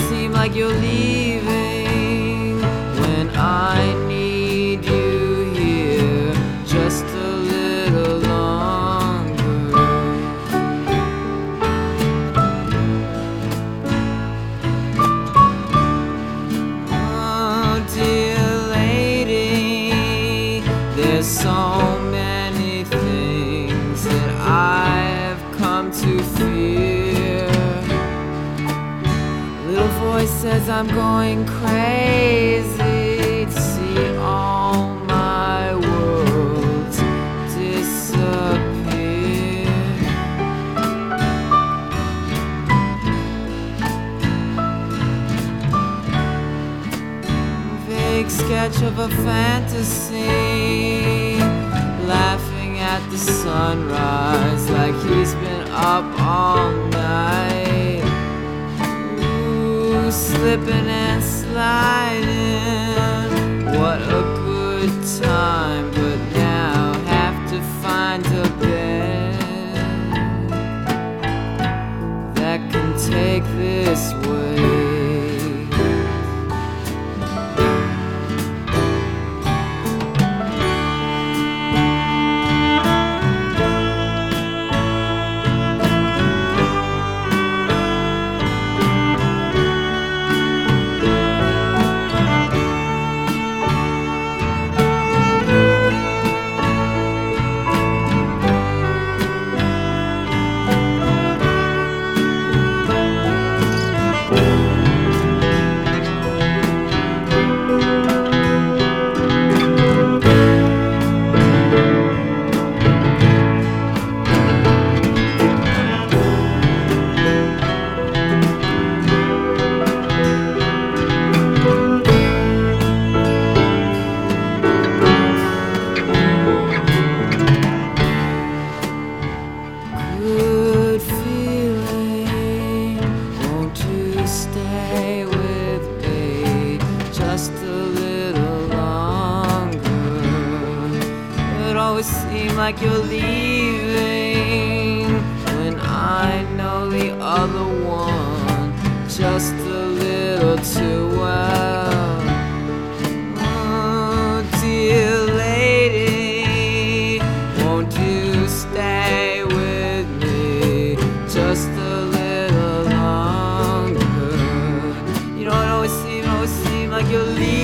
seem like you're leaving when I need you here just a little longer. Oh, dear lady, there's so many things that I've come to fear. Little voice says I'm going crazy to see all my worlds disappear. Vague sketch of a fantasy, laughing at the sunrise like he's been up all night. Slipping and sliding, what a good time, but now have to find a bed that can take this way. Good feeling, won't you stay with me just a little longer? It always seems like you're leaving when I know the other one just a little too well. Oh, dear lady, won't you stay with me just a little longer? You know, it always seems like you're leaving